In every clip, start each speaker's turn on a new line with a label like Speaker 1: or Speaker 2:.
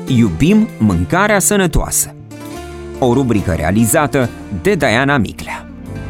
Speaker 1: Iubim mâncarea sănătoasă. O rubrică realizată de Diana Miclea.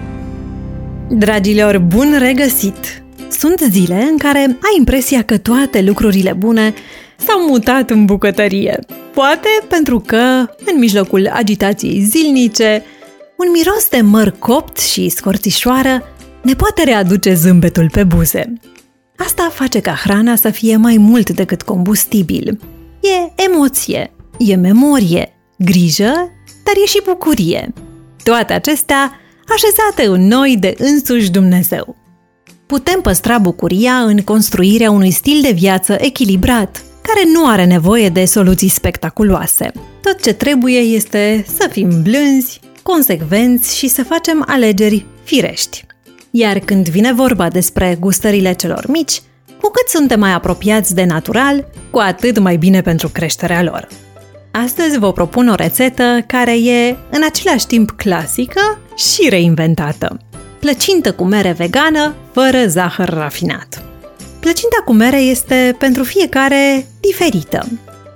Speaker 2: Dragilor, bun regăsit! Sunt zile în care ai impresia că toate lucrurile bune s-au mutat în bucătărie. Poate pentru că, în mijlocul agitației zilnice, un miros de măr copt și scorțișoară ne poate readuce zâmbetul pe buze. Asta face ca hrana să fie mai mult decât combustibil. E emoție, e memorie, grijă, dar e și bucurie. Toate acestea așezate în noi de însuși Dumnezeu. Putem păstra bucuria în construirea unui stil de viață echilibrat, care nu are nevoie de soluții spectaculoase. Tot ce trebuie este să fim blânzi, consecvenți și să facem alegeri firești. Iar când vine vorba despre gustările celor mici, cu cât suntem mai apropiați de natural, cu atât mai bine pentru creșterea lor. Astăzi vă propun o rețetă care e în același timp clasică și reinventată. Plăcintă cu mere vegană, fără zahăr rafinat. Plăcinta cu mere este pentru fiecare diferită.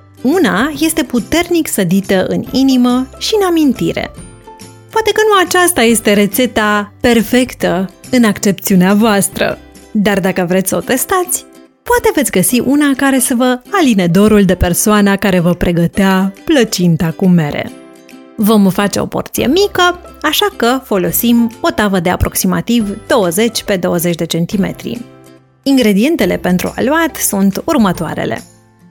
Speaker 2: Una este puternic sădită în inimă și în amintire. Poate că nu aceasta este rețeta perfectă în accepțiunea voastră, dar dacă vreți să o testați, poate veți găsi una care să vă aline dorul de persoana care vă pregătea plăcinta cu mere. Vom face o porție mică, așa că folosim o tavă de aproximativ 20 pe 20 de centimetri. Ingredientele pentru aluat sunt următoarele: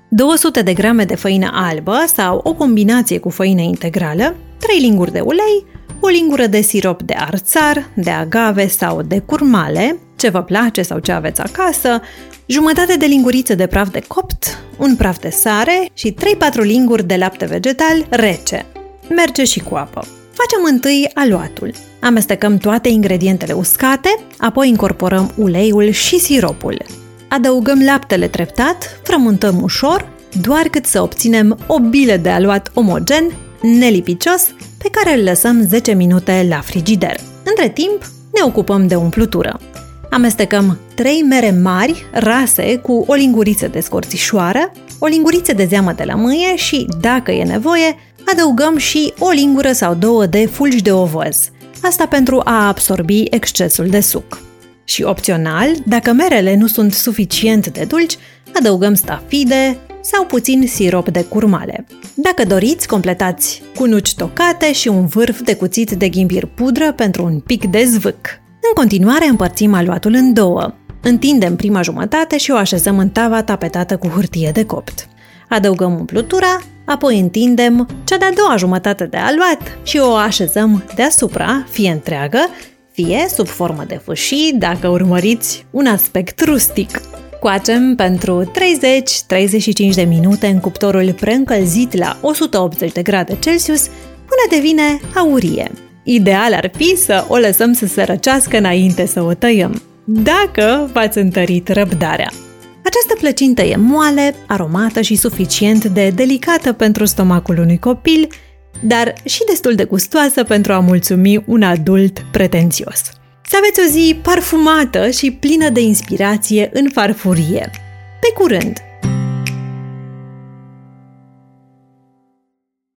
Speaker 2: 200 de grame de făină albă sau o combinație cu făină integrală, 3 linguri de ulei, o lingură de sirop de arțar, de agave sau de curmale, ce vă place sau ce aveți acasă, jumătate de linguriță de praf de copt, un praf de sare și 3-4 linguri de lapte vegetal rece. Merge și cu apă. Facem întâi aluatul. Amestecăm toate ingredientele uscate, apoi incorporăm uleiul și siropul. Adăugăm laptele treptat, frământăm ușor, doar cât să obținem o bilă de aluat omogen, nelipicios, pe care îl lăsăm 10 minute la frigider. Între timp, ne ocupăm de umplutură. Amestecăm 3 mere mari, rase, cu o linguriță de scorțișoară, o linguriță de zeamă de lămâie și, dacă e nevoie, adăugăm și o lingură sau 2 de fulgi de ovăz. Asta pentru a absorbi excesul de suc. Și opțional, dacă merele nu sunt suficient de dulci, adăugăm stafide sau puțin sirop de curmale. Dacă doriți, completați cu nuci tocate și un vârf de cuțit de ghimbir pudră pentru un pic de zvâc. În continuare împărțim aluatul în două. Întindem prima jumătate și o așezăm în tava tapetată cu hârtie de copt. Adăugăm umplutura, apoi întindem cea de-a doua jumătate de aluat și o așezăm deasupra, fie întreagă, fie sub formă de fâșii, dacă urmăriți un aspect rustic. Coacem pentru 30-35 de minute în cuptorul preîncălzit la 180 de grade Celsius până devine aurie. Ideal ar fi să o lăsăm să se răcească înainte să o tăiem, dacă v-ați întărit răbdarea. Această plăcintă e moale, aromată și suficient de delicată pentru stomacul unui copil, dar și destul de gustoasă pentru a mulțumi un adult pretențios. Să aveți o zi parfumată și plină de inspirație în farfurie. Pe curând!